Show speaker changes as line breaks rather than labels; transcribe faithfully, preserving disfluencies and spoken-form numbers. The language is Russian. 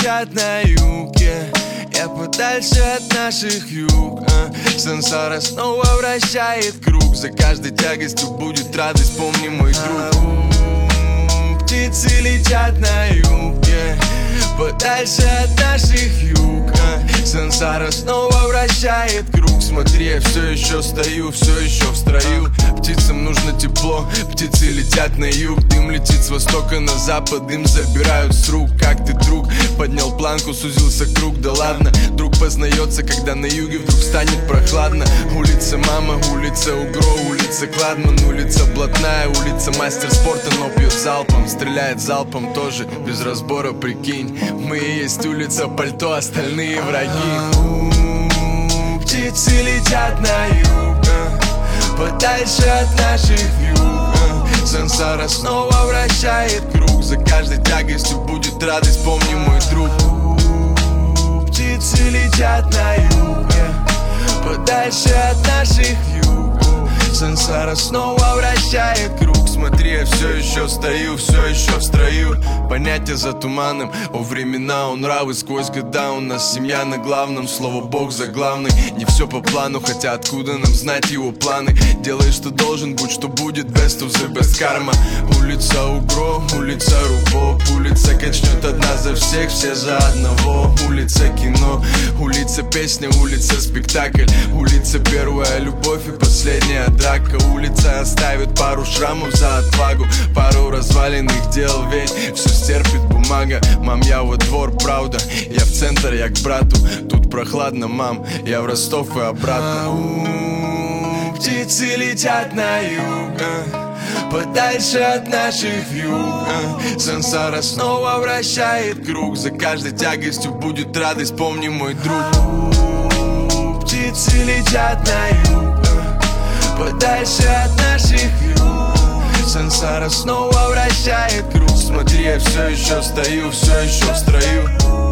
летят на юге, я подальше от наших юг, а? Сансара снова вращает круг, за каждой тягостью будет радость, помни, мой друг. Птицы летят на юге, подальше от наших юг, а? Сансара снова вращает круг. Смотри, я все еще стою, все еще в строю. Птицам нужно тепло, птицы летят на юг. Дым летит с востока на запад, дым забирают с рук. Как ты, друг? Поднял планку, сузился круг, да ладно. Друг познается, когда на юге вдруг станет прохладно. Улица Мама, улица Угро, улица Кладман, улица Блатная, улица мастер спорта, но пьет залпом, стреляет залпом тоже, без разбора, прикинь. Мы и есть улица Пальто, остальные враги. Птицы летят на юг, подальше от наших юг. Сансара снова вращает круг, за каждой тягостью будет радость, помни, мой друг. Птицы летят на юг, подальше от наших юг. Сансара снова вращает круг. Смотри, я все еще стою, все еще в строю. Понятия за туманом, о времена, он нравы сквозь года. У нас семья на главном, слово Бог за главный. Не все по плану, хотя откуда нам знать его планы. Делай, что должен, будь что будет, best of the best карма. Улица Угро, улица Рубоп, улица качнет одна за всех, все за одного. Улица кино, улица песня, улица спектакль. Улица первая любовь и последняя драка. Улица оставит пару шрамов за отвагу, пару разваленных дел, ведь все стерпит бумага. Мам, я во двор, правда, я в центр, я к брату. Тут прохладно, мам, я в Ростов и обратно. Птицы летят на юг, подальше от наших юг. Сансара снова вращает круг, за каждой тягостью будет радость, помни, мой друг. Птицы летят на юг, подальше от наших юг. Сансара снова вращает круг. Смотри, я все еще стою, все еще в строю.